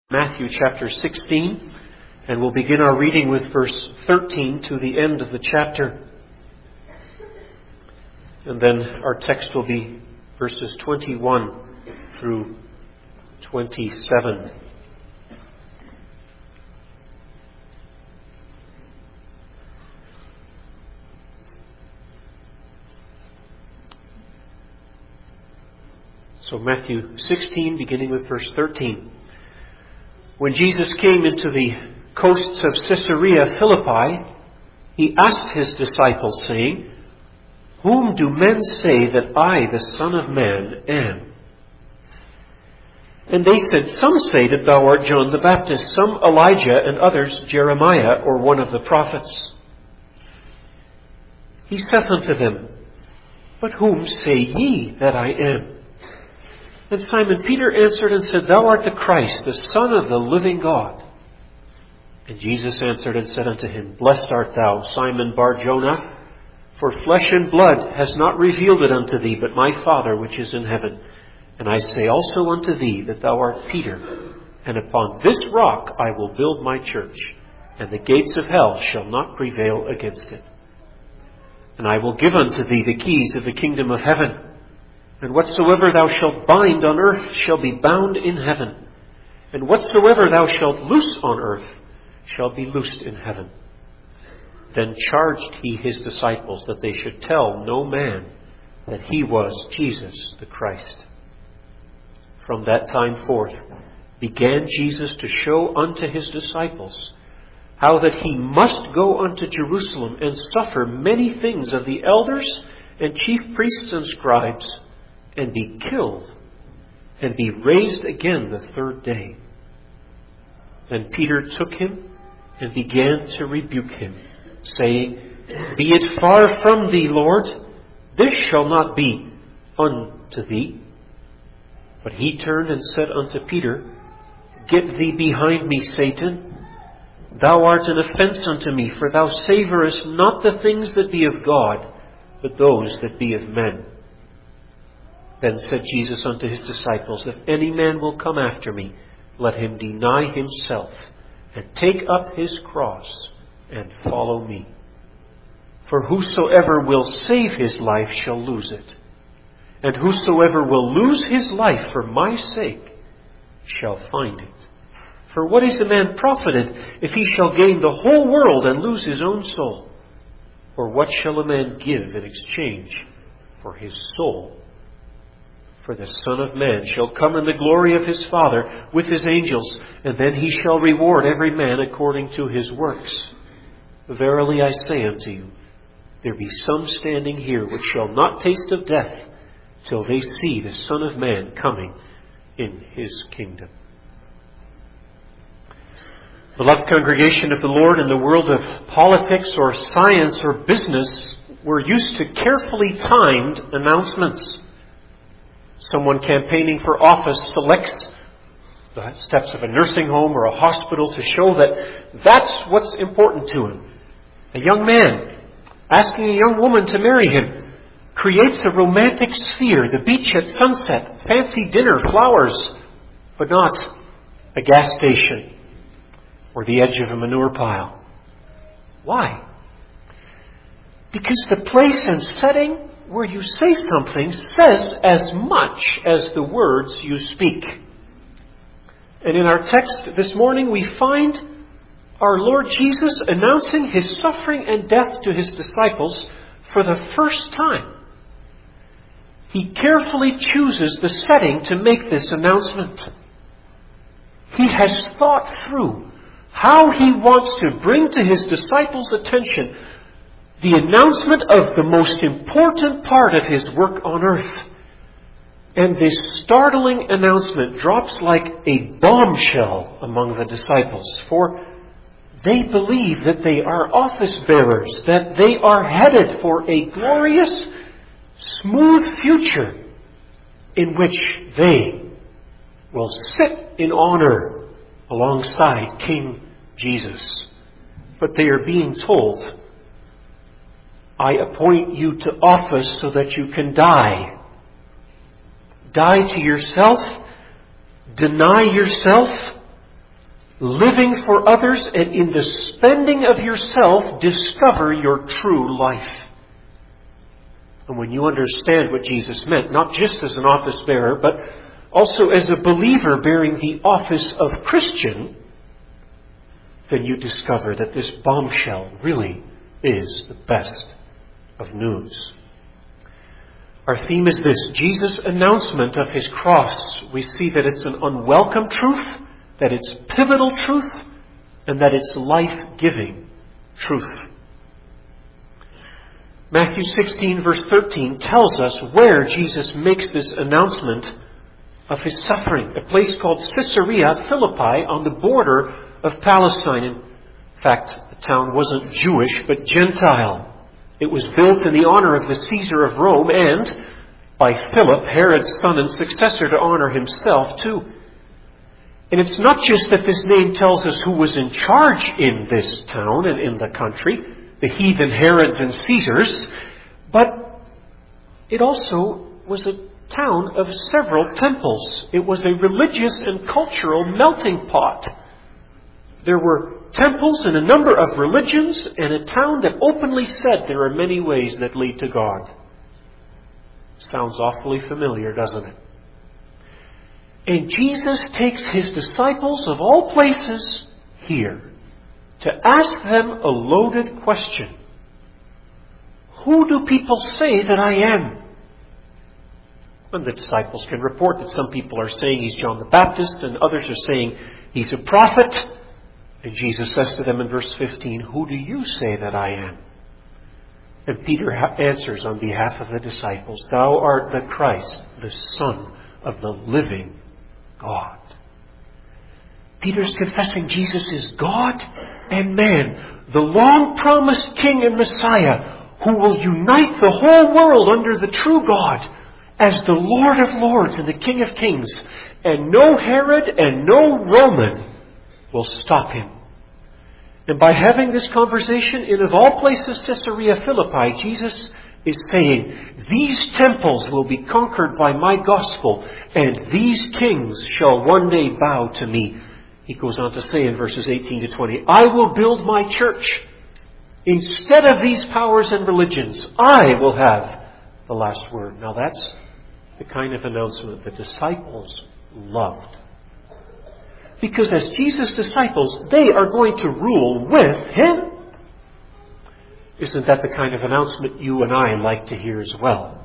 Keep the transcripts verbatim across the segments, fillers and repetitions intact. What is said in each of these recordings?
Matthew chapter sixteen, and we'll begin our reading with verse thirteen to the end of the chapter. And then our text will be verses twenty-one through twenty-seven. So Matthew sixteen, beginning with verse thirteen. When Jesus came into the coasts of Caesarea Philippi, he asked his disciples, saying, "Whom do men say that I, the Son of Man, am?" And they said, "Some say that thou art John the Baptist, some Elijah, and others Jeremiah, or one of the prophets." He saith unto them, "But whom say ye that I am?" And Simon Peter answered and said, "Thou art the Christ, the Son of the living God." And Jesus answered and said unto him, "Blessed art thou, Simon Bar-Jonah, for flesh and blood has not revealed it unto thee, but my Father which is in heaven. And I say also unto thee that thou art Peter, and upon this rock I will build my church, and the gates of hell shall not prevail against it. And I will give unto thee the keys of the kingdom of heaven. And whatsoever thou shalt bind on earth shall be bound in heaven. And whatsoever thou shalt loose on earth shall be loosed in heaven." Then charged he his disciples that they should tell no man that he was Jesus the Christ. From that time forth began Jesus to show unto his disciples how that he must go unto Jerusalem and suffer many things of the elders and chief priests and scribes, and be killed, and be raised again the third day. Then Peter took him and began to rebuke him, saying, "Be it far from thee, Lord, this shall not be unto thee." But he turned and said unto Peter, "Get thee behind me, Satan. Thou art an offense unto me, for thou savourest not the things that be of God, but those that be of men." Then said Jesus unto his disciples, "If any man will come after me, let him deny himself, and take up his cross, and follow me. For whosoever will save his life shall lose it, and whosoever will lose his life for my sake shall find it. For what is a man profited if he shall gain the whole world and lose his own soul? Or what shall a man give in exchange for his soul? For the Son of Man shall come in the glory of his Father with his angels, and then he shall reward every man according to his works. Verily I say unto you, there be some standing here which shall not taste of death till they see the Son of Man coming in his kingdom." Beloved congregation of the Lord, in the world of politics or science or business, we're used to carefully timed announcements. Someone campaigning for office selects the steps of a nursing home or a hospital to show that that's what's important to him. A young man asking a young woman to marry him creates a romantic sphere, the beach at sunset, fancy dinner, flowers, but not a gas station or the edge of a manure pile. Why? Because the place and setting where you say something says as much as the words you speak. And in our text this morning, we find our Lord Jesus announcing his suffering and death to his disciples for the first time. He carefully chooses the setting to make this announcement. He has thought through how he wants to bring to his disciples' attention the announcement of the most important part of his work on earth. And this startling announcement drops like a bombshell among the disciples, for they believe that they are office bearers, that they are headed for a glorious, smooth future in which they will sit in honor alongside King Jesus. But they are being told, "I appoint you to office so that you can die. Die to yourself, deny yourself, living for others, and in the spending of yourself, discover your true life. And when you understand what Jesus meant, not just as an office bearer, but also as a believer bearing the office of Christian, then you discover that this bombshell really is the best of news. Our theme is this: Jesus' announcement of his cross. We see that it's an unwelcome truth, that it's pivotal truth, and that it's life-giving truth. Matthew sixteen verse thirteen tells us where Jesus makes this announcement of his suffering. A place called Caesarea Philippi on the border of Palestine. In fact, the town wasn't Jewish, but Gentile. It was built in the honor of the Caesar of Rome and by Philip, Herod's son and successor, to honor himself too. And it's not just that this name tells us who was in charge in this town and in the country, the heathen Herods and Caesars, but it also was a town of several temples. It was a religious and cultural melting pot. There were temples in a number of religions, and a town that openly said there are many ways that lead to God. Sounds awfully familiar, doesn't it? And Jesus takes his disciples of all places here to ask them a loaded question. Who do people say that I am? And the disciples can report that some people are saying he's John the Baptist, and others are saying he's a prophet. And Jesus says to them in verse fifteen, who do you say that I am? And Peter answers on behalf of the disciples, thou art the Christ, the Son of the living God. Peter's confessing Jesus is God and man, the long-promised King and Messiah, who will unite the whole world under the true God as the Lord of Lords and the King of Kings. And no Herod and no Roman will stop him. And by having this conversation in, of all places, Caesarea Philippi, Jesus is saying, these temples will be conquered by my gospel, and these kings shall one day bow to me. He goes on to say in verses eighteen to twenty, I will build my church. Instead of these powers and religions, I will have the last word. Now that's the kind of announcement the disciples loved. Because as Jesus' disciples, they are going to rule with him. Isn't that the kind of announcement you and I like to hear as well?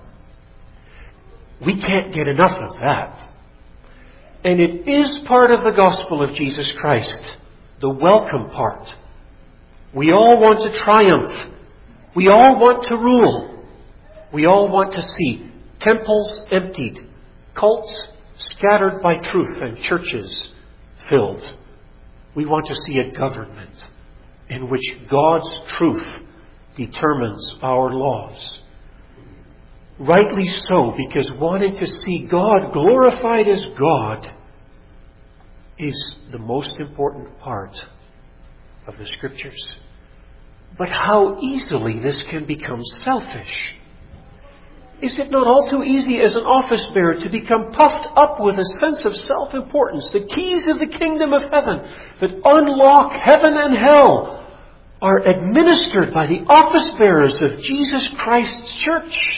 We can't get enough of that. And it is part of the gospel of Jesus Christ, the welcome part. We all want to triumph. We all want to rule. We all want to see temples emptied, cults scattered by truth, and churches filled. We want to see a government in which God's truth determines our laws. Rightly so, because wanting to see God glorified as God is the most important part of the Scriptures. But how easily this can become selfish. Is it not all too easy as an office bearer to become puffed up with a sense of self-importance? The keys of the kingdom of heaven that unlock heaven and hell are administered by the office bearers of Jesus Christ's church.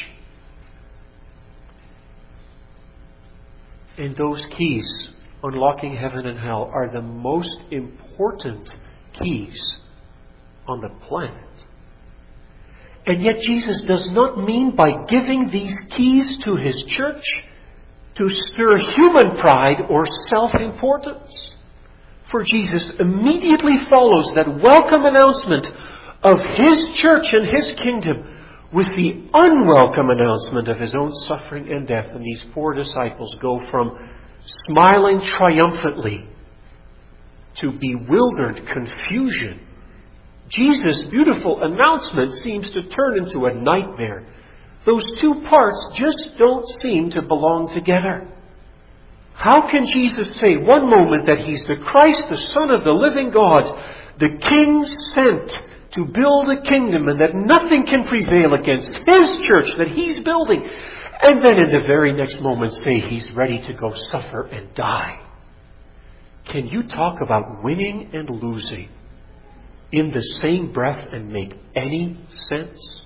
And those keys, unlocking heaven and hell, are the most important keys on the planet. And yet Jesus does not mean by giving these keys to his church to stir human pride or self-importance. For Jesus immediately follows that welcome announcement of his church and his kingdom with the unwelcome announcement of his own suffering and death. And these four disciples go from smiling triumphantly to bewildered confusion. Jesus' beautiful announcement seems to turn into a nightmare. Those two parts just don't seem to belong together. How can Jesus say one moment that he's the Christ, the Son of the living God, the King sent to build a kingdom, and that nothing can prevail against his church that he's building, and then in the very next moment say he's ready to go suffer and die? Can you talk about winning and losing in the same breath and make any sense?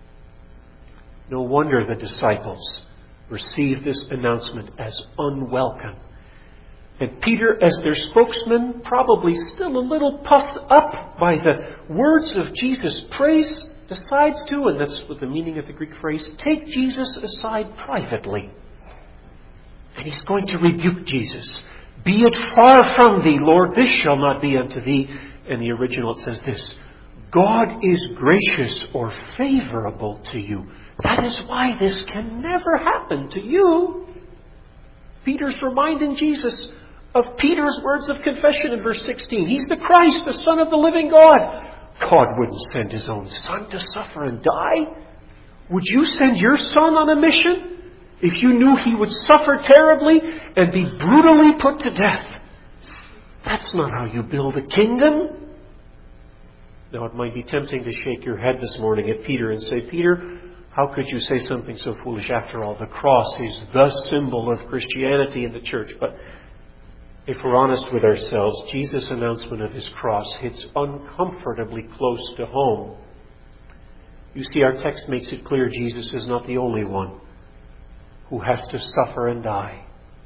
No wonder the disciples received this announcement as unwelcome. And Peter, as their spokesman, probably still a little puffed up by the words of Jesus' praise, decides to, and that's what the meaning of the Greek phrase, take Jesus aside privately. And he's going to rebuke Jesus. Be it far from thee, Lord, this shall not be unto thee. In the original it says this, God is gracious or favorable to you. That is why this can never happen to you. Peter's reminding Jesus of Peter's words of confession in verse sixteen. He's the Christ, the Son of the living God. God wouldn't send His own Son to suffer and die. Would you send your Son on a mission if you knew He would suffer terribly and be brutally put to death? That's not how you build a kingdom. Now, it might be tempting to shake your head this morning at Peter and say, Peter, how could you say something so foolish? After all, the cross is the symbol of Christianity in the church. But if we're honest with ourselves, Jesus' announcement of His cross hits uncomfortably close to home. You see, our text makes it clear Jesus is not the only one who has to suffer and die.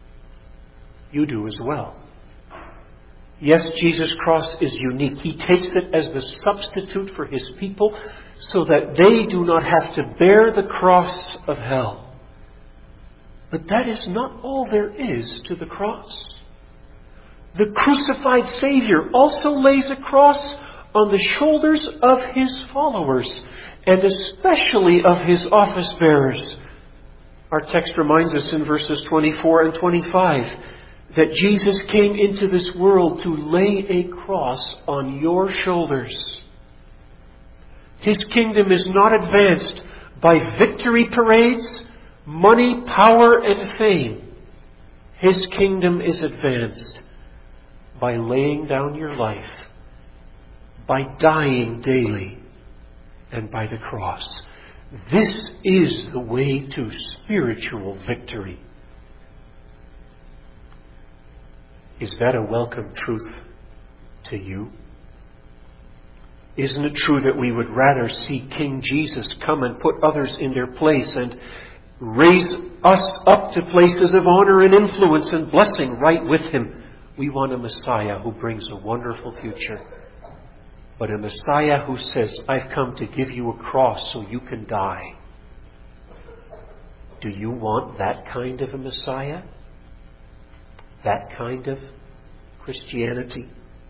You do as well. Yes, Jesus' cross is unique. He takes it as the substitute for His people so that they do not have to bear the cross of hell. But that is not all there is to the cross. The crucified Savior also lays a cross on the shoulders of His followers, and especially of His office bearers. Our text reminds us in verses twenty-four and twenty-five that Jesus came into this world to lay a cross on your shoulders. His kingdom is not advanced by victory parades, money, power, and fame. His kingdom is advanced by laying down your life, by dying daily, and by the cross. This is the way to spiritual victory. Is that a welcome truth to you? Isn't it true that we would rather see King Jesus come and put others in their place and raise us up to places of honor and influence and blessing right with Him? We want a Messiah who brings a wonderful future. But a Messiah who says, I've come to give you a cross so you can die. Do you want that kind of a Messiah? That kind of Christianity?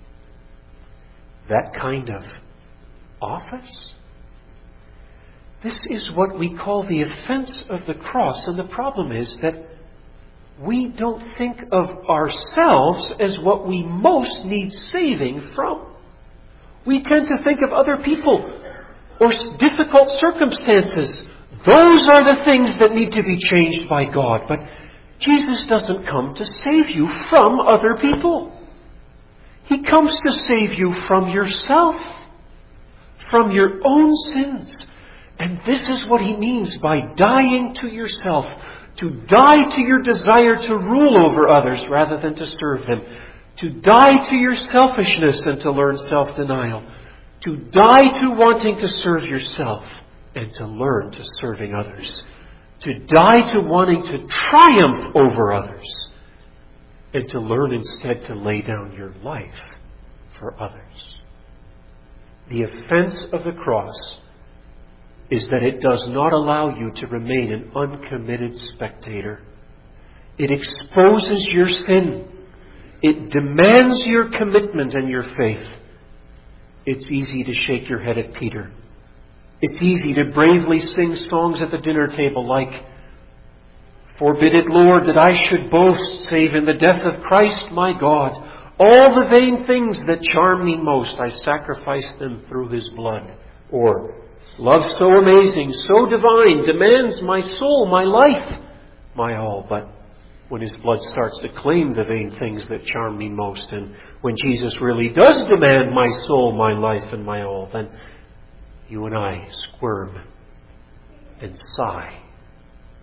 That kind of office? This is what we call the offense of the cross. And the problem is that we don't think of ourselves as what we most need saving from. We tend to think of other people or difficult circumstances. Those are the things that need to be changed by God. But Jesus doesn't come to save you from other people. He comes to save you from yourself, from your own sins. And this is what He means by dying to yourself, to die to your desire to rule over others rather than to serve them, to die to your selfishness and to learn self-denial, to die to wanting to serve yourself and to learn to serving others, to die to wanting to triumph over others and to learn instead to lay down your life for others. The offense of the cross is that it does not allow you to remain an uncommitted spectator. It exposes your sin. It demands your commitment and your faith. It's easy to shake your head at Peter. It's easy to bravely sing songs at the dinner table like, Forbid it, Lord, that I should boast, save in the death of Christ my God. All the vain things that charm me most, I sacrifice them through His blood. Or, love so amazing, so divine, demands my soul, my life, my all. But when His blood starts to claim the vain things that charm me most, and when Jesus really does demand my soul, my life, and my all, then you and I squirm and sigh.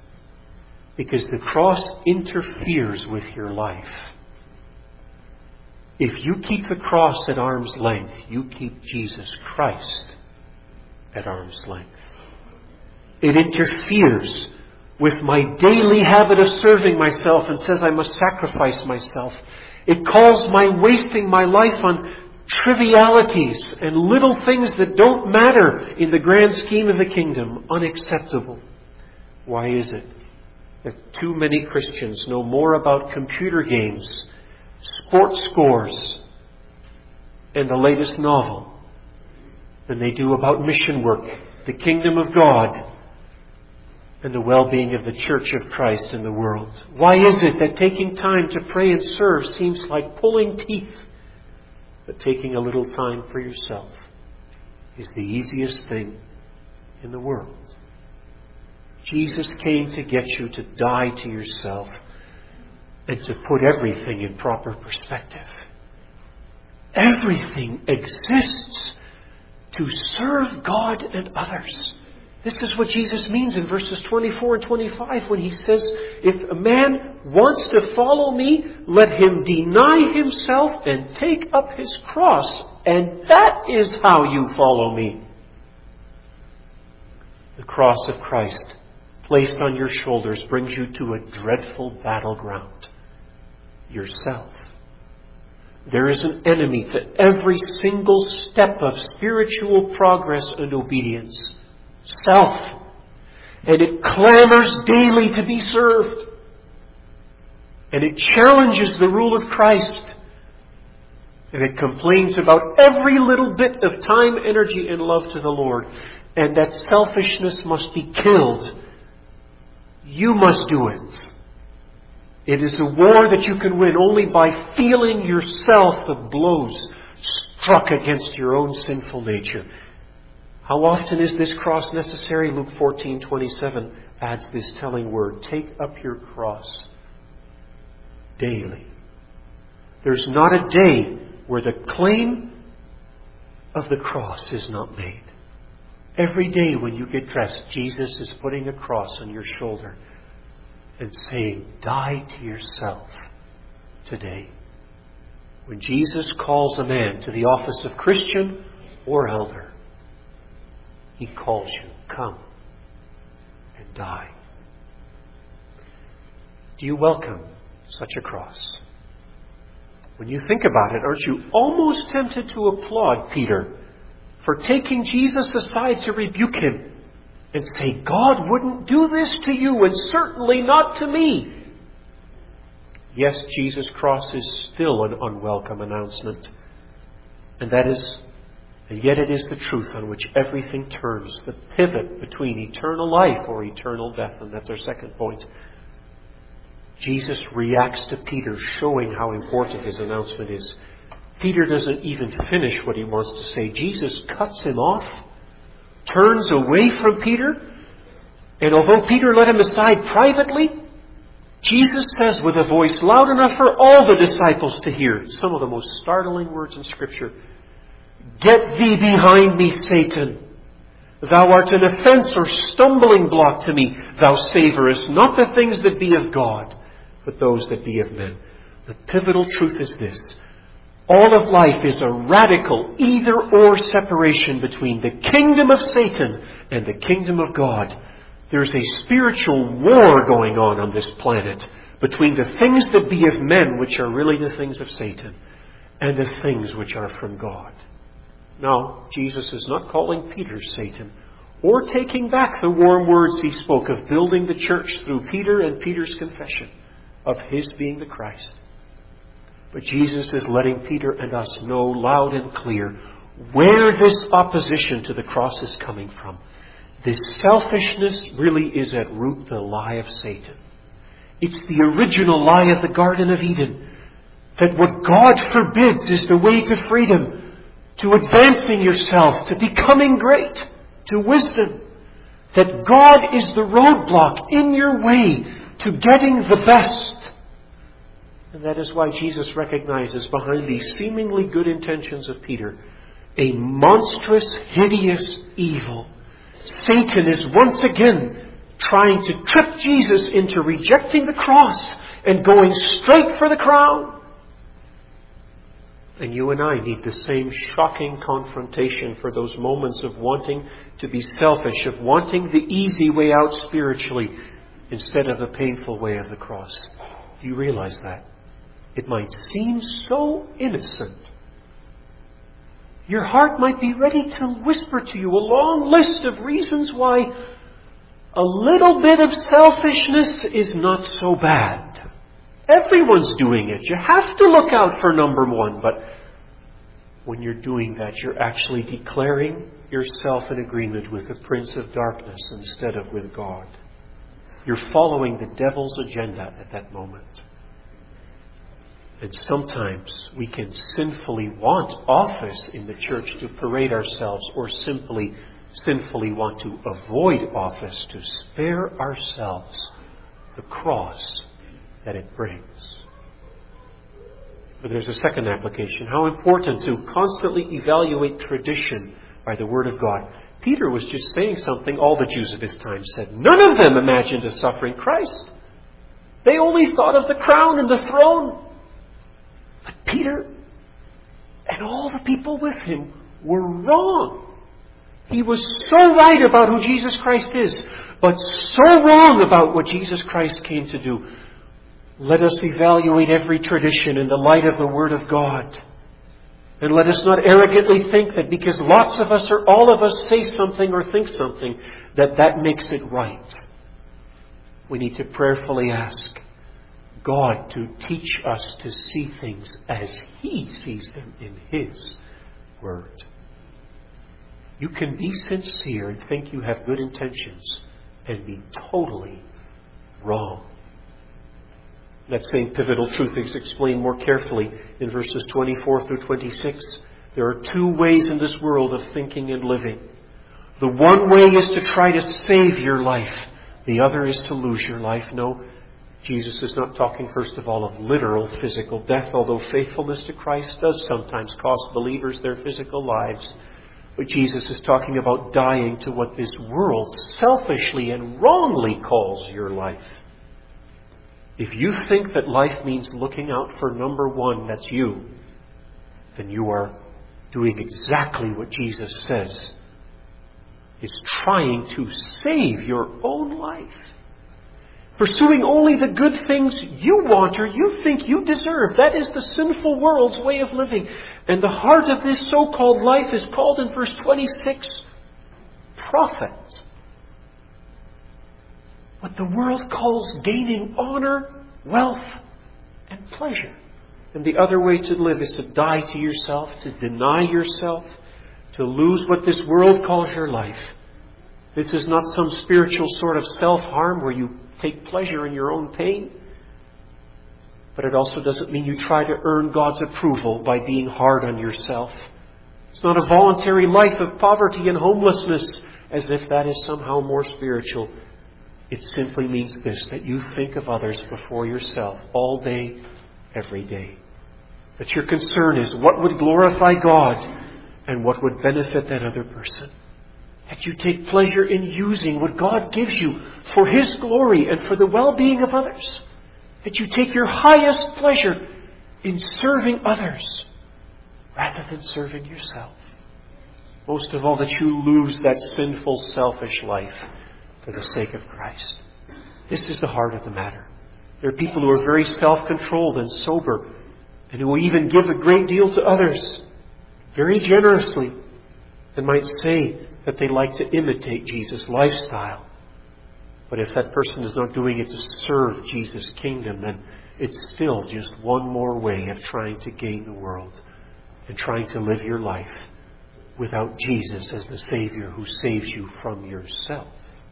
Because the cross interferes with your life. If you keep the cross at arm's length, you keep Jesus Christ at arm's length. It interferes with my daily habit of serving myself and says I must sacrifice myself. It calls my wasting my life on trivialities and little things that don't matter in the grand scheme of the kingdom unacceptable. Why is it that too many Christians know more about computer games, sports scores, and the latest novel than they do about mission work, the kingdom of God, and the well-being of the Church of Christ in the world? Why is it that taking time to pray and serve seems like pulling teeth, but taking a little time for yourself is the easiest thing in the world? Jesus came to get you to die to yourself and to put everything in proper perspective. Everything exists to serve God and others. This is what Jesus means in verses twenty-four and twenty-five when he says, if a man wants to follow me, let him deny himself and take up his cross. And that is how you follow me. The cross of Christ placed on your shoulders brings you to a dreadful battleground. Yourself. There is an enemy to every single step of spiritual progress and obedience. Self. And it clamors daily to be served. And it challenges the rule of Christ. And it complains about every little bit of time, energy, and love to the Lord. And that selfishness must be killed. You must do it. It is a war that you can win only by feeling yourself the blows struck against your own sinful nature. How often is this cross necessary? Luke fourteen twenty-seven adds this telling word. Take up your cross daily. There's not a day where the claim of the cross is not made. Every day when you get dressed, Jesus is putting a cross on your shoulder and saying, die to yourself today. When Jesus calls a man to the office of Christian or elder, he calls you, come and die. Do you welcome such a cross? When you think about it, aren't you almost tempted to applaud Peter for taking Jesus aside to rebuke him and say, God wouldn't do this to you and certainly not to me? Yes, Jesus' cross is still an unwelcome announcement. And that is, and yet it is the truth on which everything turns, the pivot between eternal life or eternal death. And that's our second point. Jesus reacts to Peter, showing how important his announcement is. Peter doesn't even finish what he wants to say. Jesus cuts him off, turns away from Peter, and although Peter led him aside privately, Jesus says with a voice loud enough for all the disciples to hear, some of the most startling words in Scripture, get thee behind me, Satan. Thou art an offense or stumbling block to me. Thou savorest not the things that be of God, but those that be of men. The pivotal truth is this. All of life is a radical either-or separation between the kingdom of Satan and the kingdom of God. There's a spiritual war going on on this planet between the things that be of men, which are really the things of Satan, and the things which are from God. Now, Jesus is not calling Peter Satan or taking back the warm words he spoke of building the church through Peter and Peter's confession of his being the Christ. But Jesus is letting Peter and us know loud and clear where this opposition to the cross is coming from. This selfishness really is at root the lie of Satan. It's the original lie of the Garden of Eden. That what God forbids is the way to freedom, to advancing yourself, to becoming great, to wisdom. That God is the roadblock in your way to getting the best. And that is why Jesus recognizes behind these seemingly good intentions of Peter a monstrous, hideous evil. Satan is once again trying to trip Jesus into rejecting the cross and going straight for the crown. And you and I need the same shocking confrontation for those moments of wanting to be selfish, of wanting the easy way out spiritually instead of the painful way of the cross. Do you realize that? It might seem so innocent. Your heart might be ready to whisper to you a long list of reasons why a little bit of selfishness is not so bad. Everyone's doing it. You have to look out for number one. But when you're doing that, you're actually declaring yourself in agreement with the Prince of Darkness instead of with God. You're following the devil's agenda at that moment. And sometimes we can sinfully want office in the church to parade ourselves, or simply sinfully want to avoid office to spare ourselves the cross that it brings. But there's a second application. How important to constantly evaluate tradition by the Word of God. Peter was just saying something all the Jews of his time said. None of them imagined a suffering Christ. They only thought of the crown and the throne. But Peter and all the people with him were wrong. He was so right about who Jesus Christ is, but so wrong about what Jesus Christ came to do. Let us evaluate every tradition in the light of the Word of God. And let us not arrogantly think that because lots of us or all of us say something or think something, that that makes it right. We need to prayerfully ask God to teach us to see things as He sees them in His Word. You can be sincere and think you have good intentions and be totally wrong. That same pivotal truth is explained more carefully in verses twenty-four through twenty-six. There are two ways in this world of thinking and living. The one way is to try to save your life. The other is to lose your life. No, Jesus is not talking first of all of literal physical death, although faithfulness to Christ does sometimes cost believers their physical lives. But Jesus is talking about dying to what this world selfishly and wrongly calls your life. If you think that life means looking out for number one, that's you, then you are doing exactly what Jesus says is trying to save your own life. Pursuing only the good things you want or you think you deserve. That is the sinful world's way of living. And the heart of this so-called life is called in verse twenty-six, profit. What the world calls gaining honor, wealth, and pleasure. And the other way to live is to die to yourself, to deny yourself, to lose what this world calls your life. This is not some spiritual sort of self-harm where you take pleasure in your own pain. But it also doesn't mean you try to earn God's approval by being hard on yourself. It's not a voluntary life of poverty and homelessness as if that is somehow more spiritual. It simply means this, that you think of others before yourself all day, every day. That your concern is what would glorify God and what would benefit that other person. That you take pleasure in using what God gives you for His glory and for the well-being of others. That you take your highest pleasure in serving others rather than serving yourself. Most of all, that you lose that sinful, selfish life for the sake of Christ. This is the heart of the matter. There are people who are very self-controlled and sober and who will even give a great deal to others very generously and might say that they like to imitate Jesus' lifestyle. But if that person is not doing it to serve Jesus' kingdom, then it's still just one more way of trying to gain the world and trying to live your life without Jesus as the Savior who saves you from yourself.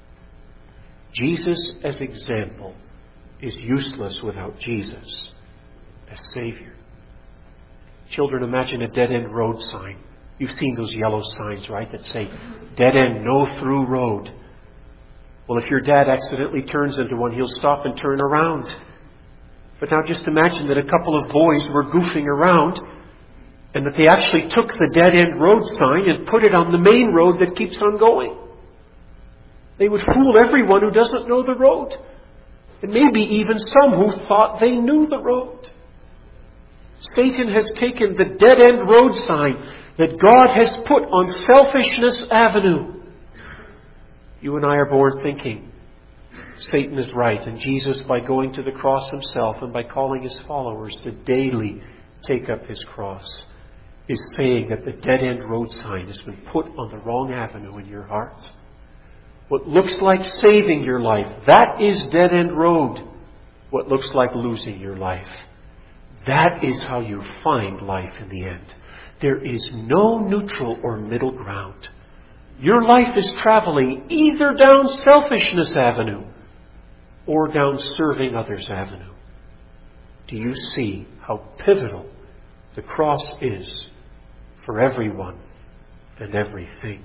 Jesus as example is useless without Jesus as Savior. Children, imagine a dead-end road sign. You've seen those yellow signs, right, that say, dead end, no through road. Well, if your dad accidentally turns into one, he'll stop and turn around. But now just imagine that a couple of boys were goofing around and that they actually took the dead-end road sign and put it on the main road that keeps on going. They would fool everyone who doesn't know the road. And maybe even some who thought they knew the road. Satan has taken the dead-end road sign that God has put on Selfishness Avenue. You and I are born thinking Satan is right, and Jesus, by going to the cross himself and by calling his followers to daily take up his cross, is saying that the dead-end road sign has been put on the wrong avenue in your heart. What looks like saving your life, that is dead-end road. What looks like losing your life, that is how you find life in the end. There is no neutral or middle ground. Your life is traveling either down Selfishness Avenue or down Serving Others Avenue. Do you see how pivotal the cross is for everyone and everything?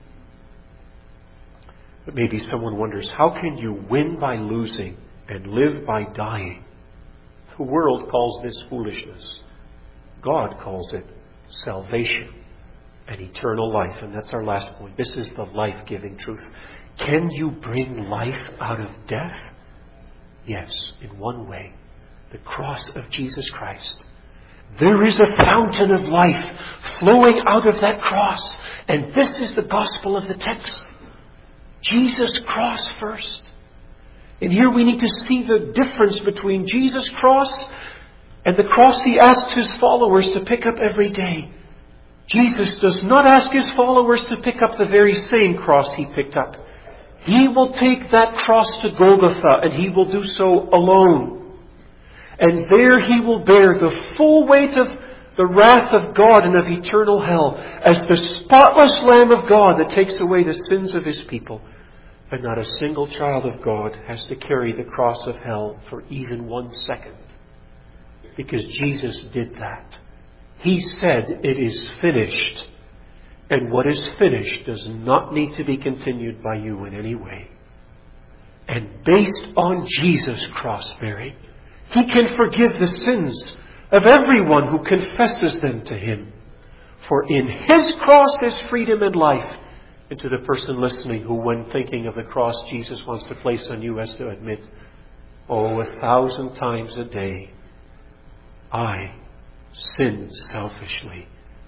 But maybe someone wonders, how can you win by losing and live by dying? The world calls this foolishness. God calls it salvation and eternal life. And that's our last point. This is the life-giving truth. Can you bring life out of death? Yes, in one way. The cross of Jesus Christ. There is a fountain of life flowing out of that cross. And this is the gospel of the text. Jesus' cross first. And here we need to see the difference between Jesus' cross and the cross he asked his followers to pick up every day. Jesus does not ask his followers to pick up the very same cross he picked up. He will take that cross to Golgotha, and he will do so alone. And there he will bear the full weight of the wrath of God and of eternal hell as the spotless Lamb of God that takes away the sins of his people. And not a single child of God has to carry the cross of hell for even one second. Because Jesus did that. He said, "It is finished." And what is finished does not need to be continued by you in any way. And based on Jesus' cross bearing, he can forgive the sins of everyone who confesses them to him. For in his cross is freedom and life. And to the person listening who, when thinking of the cross Jesus wants to place on you, has to admit, oh, a thousand times a day, I sin selfishly.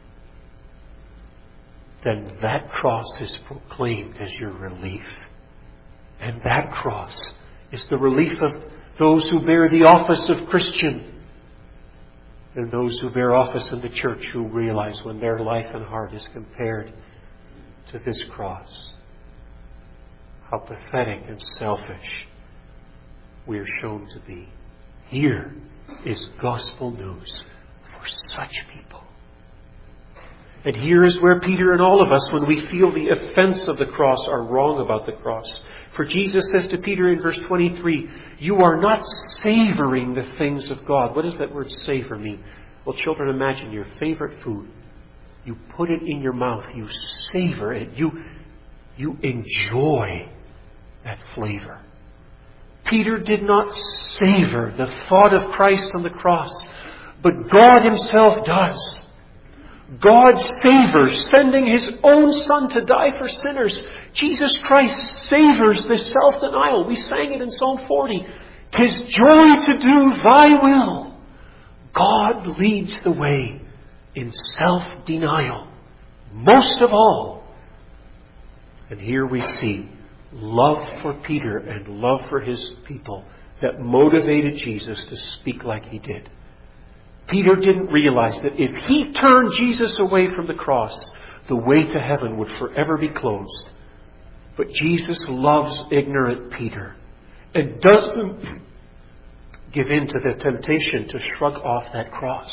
Then that cross is proclaimed as your relief. And that cross is the relief of those who bear the office of Christian. And those who bear office in the church who realize when their life and heart is compared to this cross, how pathetic and selfish we are shown to be. Here is gospel news for such people. And here is where Peter and all of us, when we feel the offense of the cross, are wrong about the cross. For Jesus says to Peter in verse twenty-three, you are not savoring the things of God. What does that word savor mean? Well, children, imagine your favorite food. You put it in your mouth. You savor it. You, you enjoy that flavor. Peter did not savor the thought of Christ on the cross, but God himself does. God savors sending his own Son to die for sinners. Jesus Christ savors this self-denial. We sang it in Psalm forty. 'Tis joy to do thy will. God leads the way in self-denial, most of all. And here we see love for Peter and love for his people that motivated Jesus to speak like he did. Peter didn't realize that if he turned Jesus away from the cross, the way to heaven would forever be closed. But Jesus loves ignorant Peter and doesn't give in to the temptation to shrug off that cross.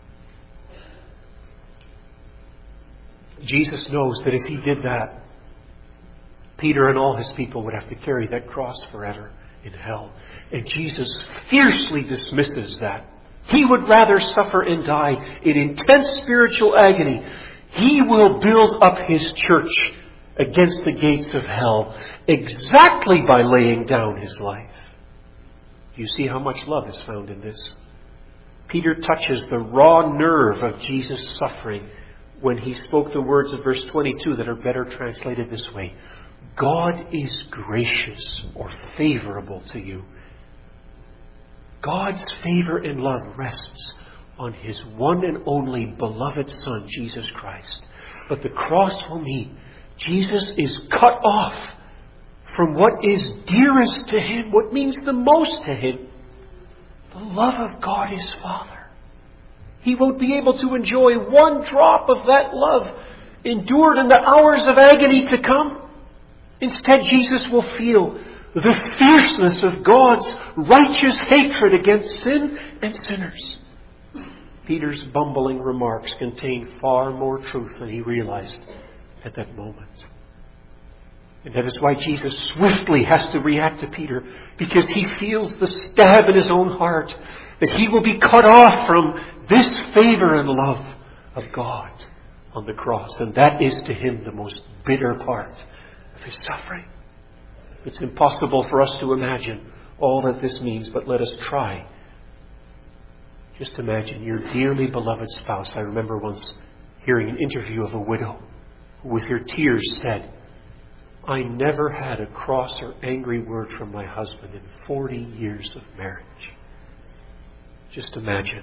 Jesus knows that if he did that, Peter and all his people would have to carry that cross forever in hell. And Jesus fiercely dismisses that. He would rather suffer and die in intense spiritual agony. He will build up his church against the gates of hell exactly by laying down his life. Do you see how much love is found in this? Peter touches the raw nerve of Jesus' suffering when he spoke the words of verse twenty-two that are better translated this way. God is gracious or favorable to you. God's favor and love rests on His one and only beloved Son, Jesus Christ. But the cross will mean Jesus is cut off from what is dearest to Him, what means the most to Him, the love of God His Father. He won't be able to enjoy one drop of that love endured in the hours of agony to come. Instead, Jesus will feel the fierceness of God's righteous hatred against sin and sinners. Peter's bumbling remarks contain far more truth than he realized at that moment. And that is why Jesus swiftly has to react to Peter, because he feels the stab in his own heart that he will be cut off from this favor and love of God on the cross. And that is to him the most bitter part of his suffering. It's impossible for us to imagine all that this means, but let us try. Just imagine your dearly beloved spouse. I remember once hearing an interview of a widow who with her tears said, "I never had a cross or angry word from my husband in forty years of marriage." Just imagine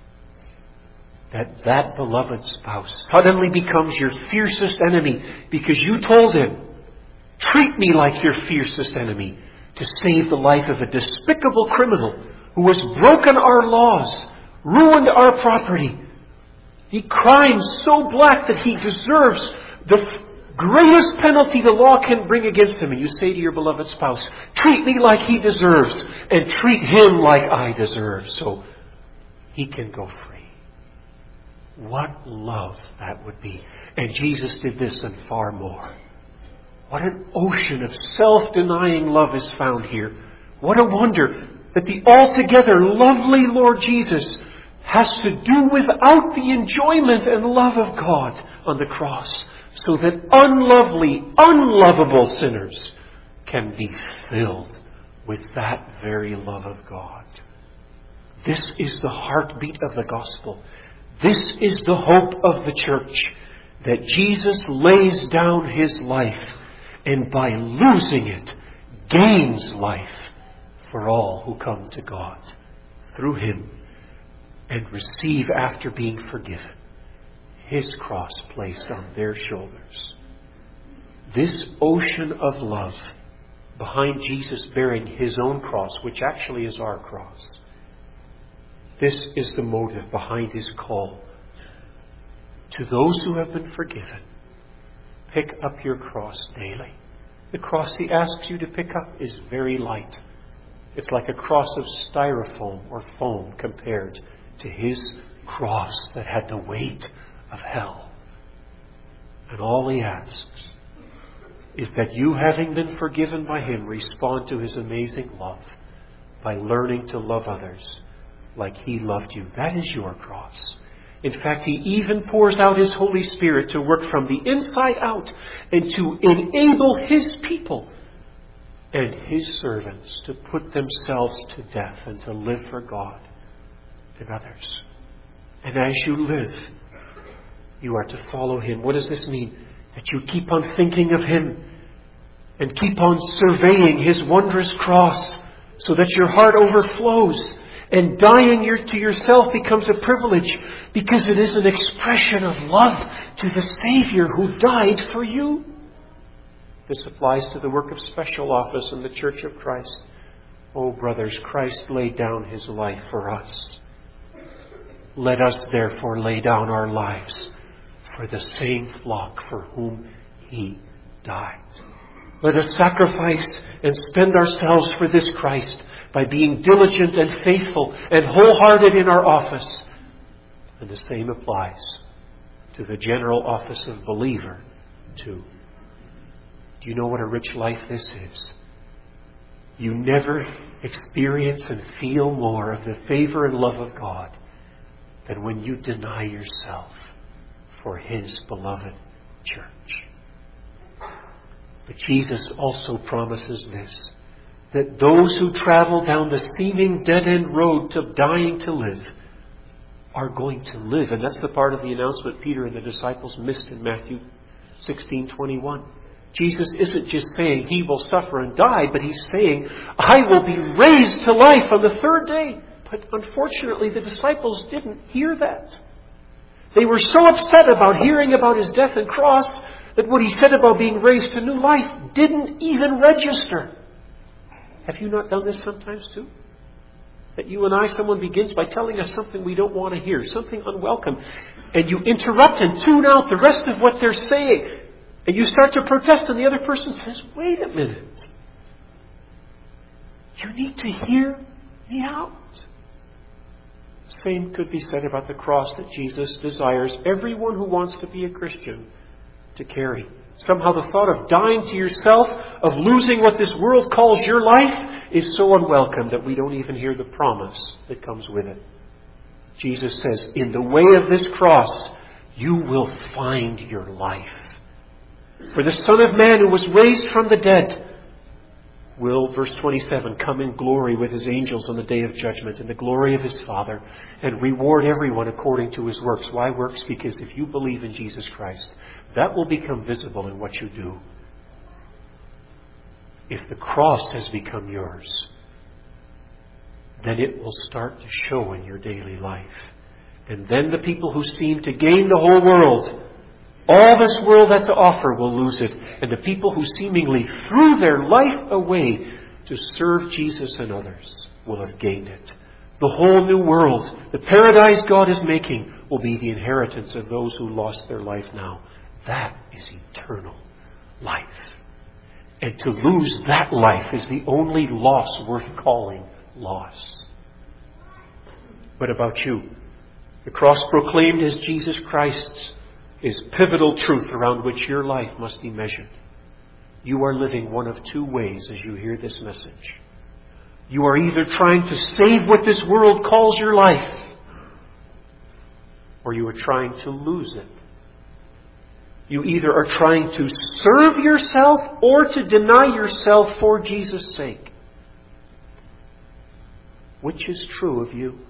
that that beloved spouse suddenly becomes your fiercest enemy because you told him, "Treat me like your fiercest enemy," to save the life of a despicable criminal who has broken our laws, ruined our property. He crimes so black that he deserves the greatest penalty the law can bring against him. And you say to your beloved spouse, "Treat me like he deserves and treat him like I deserve so he can go free." What love that would be. And Jesus did this and far more. What an ocean of self-denying love is found here. What a wonder that the altogether lovely Lord Jesus has to do without the enjoyment and love of God on the cross, so that unlovely, unlovable sinners can be filled with that very love of God. This is the heartbeat of the gospel. This is the hope of the church, that Jesus lays down His life and by losing it gains life for all who come to God through Him and receive, after being forgiven, His cross placed on their shoulders. This ocean of love behind Jesus bearing His own cross, which actually is our cross, this is the motive behind His call to those who have been forgiven. Pick up your cross daily. The cross He asks you to pick up is very light. It's like a cross of styrofoam or foam compared to His cross that had the weight of hell. And all He asks is that you, having been forgiven by Him, respond to His amazing love by learning to love others like He loved you. That is your cross. In fact, He even pours out His Holy Spirit to work from the inside out and to enable His people and His servants to put themselves to death and to live for God and others. And as you live, you are to follow Him. What does this mean? That you keep on thinking of Him and keep on surveying His wondrous cross so that your heart overflows. And dying your, to yourself becomes a privilege because it is an expression of love to the Savior who died for you. This applies to the work of special office in the Church of Christ. Oh, brothers, Christ laid down His life for us. Let us therefore lay down our lives for the same flock for whom He died. Let us sacrifice and spend ourselves for this Christ by being diligent and faithful and wholehearted in our office. And the same applies to the general office of believer too. Do you know what a rich life this is? You never experience and feel more of the favor and love of God than when you deny yourself for His beloved church. But Jesus also promises this, that those who travel down the seeming dead-end road to dying to live are going to live. And that's the part of the announcement Peter and the disciples missed in Matthew sixteen twenty-one. Jesus isn't just saying He will suffer and die, but He's saying, "I will be raised to life on the third day But unfortunately, the disciples didn't hear that. They were so upset about hearing about His death and cross that what He said about being raised to new life didn't even register. Have you not done this sometimes too? That you and I, someone begins by telling us something we don't want to hear, something unwelcome, and you interrupt and tune out the rest of what they're saying, and you start to protest, and the other person says, wait a minute. You need to hear me out. The same could be said about the cross that Jesus desires everyone who wants to be a Christian to carry. Somehow the thought of dying to yourself, of losing what this world calls your life, is so unwelcome that we don't even hear the promise that comes with it. Jesus says, in the way of this cross, you will find your life. For the Son of Man who was raised from the dead will, verse twenty-seven, come in glory with His angels on the day of judgment in the glory of His Father and reward everyone according to his works. Why works? Because if you believe in Jesus Christ, that will become visible in what you do. If the cross has become yours, then it will start to show in your daily life. And then the people who seem to gain the whole world, all this world had to offer, will lose it. And the people who seemingly threw their life away to serve Jesus and others will have gained it. The whole new world, the paradise God is making, will be the inheritance of those who lost their life now. That is eternal life. And to lose that life is the only loss worth calling loss. What about you? The cross proclaimed as Jesus Christ's is pivotal truth around which your life must be measured. You are living one of two ways as you hear this message. You are either trying to save what this world calls your life, or you are trying to lose it. You either are trying to serve yourself or to deny yourself for Jesus' sake. Which is true of you?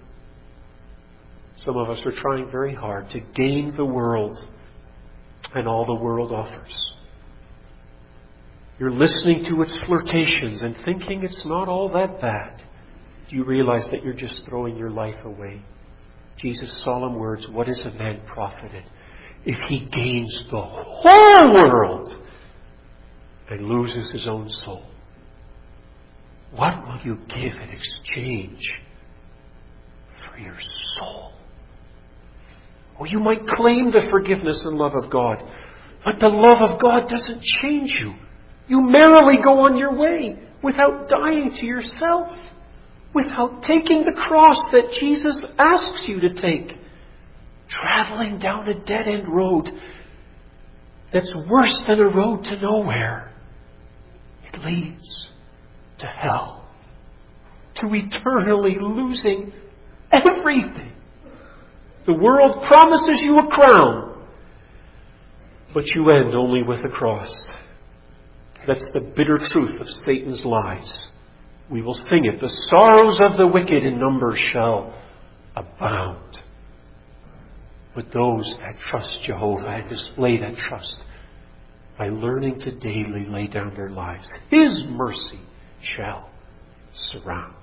Some of us are trying very hard to gain the world and all the world offers. You're listening to its flirtations and thinking it's not all that bad. Do you realize that you're just throwing your life away? Jesus' solemn words, what is a man profited if he gains the whole world and loses his own soul? What will you give in exchange for your soul? Or you might claim the forgiveness and love of God, but the love of God doesn't change you. You merrily go on your way without dying to yourself, without taking the cross that Jesus asks you to take, traveling down a dead-end road that's worse than a road to nowhere. It leads to hell, to eternally losing everything. The world promises you a crown, but you end only with a cross. That's the bitter truth of Satan's lies. We will sing it. The sorrows of the wicked in number shall abound. But those that trust Jehovah and display that trust by learning to daily lay down their lives, His mercy shall surround.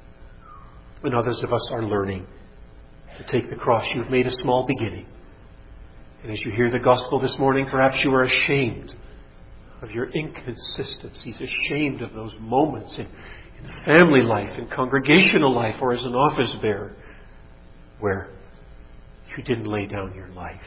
And others of us are learning to take the cross. You've made a small beginning. And as you hear the gospel this morning, perhaps you are ashamed of your inconsistencies, ashamed of those moments in, in family life, in congregational life, or as an office bearer, where you didn't lay down your life.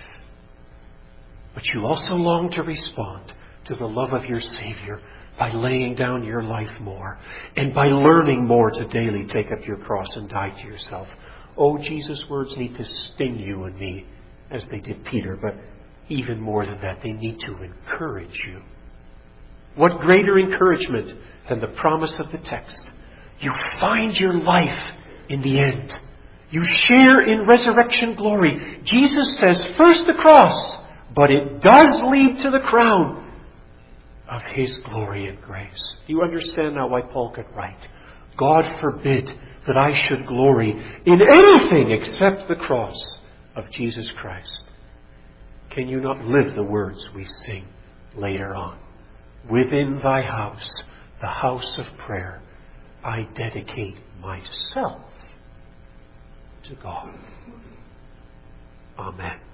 But you also long to respond to the love of your Savior by laying down your life more and by learning more to daily take up your cross and die to yourself. Oh, Jesus' words need to sting you and me as they did Peter, but even more than that, they need to encourage you. What greater encouragement than the promise of the text? You find your life in the end. You share in resurrection glory. Jesus says, first the cross, but it does lead to the crown of His glory and grace. Do you understand now why Paul could write, God forbid that I should glory in anything except the cross of Jesus Christ? Can you not live the words we sing later on? Within thy house, the house of prayer, I dedicate myself to God. Amen.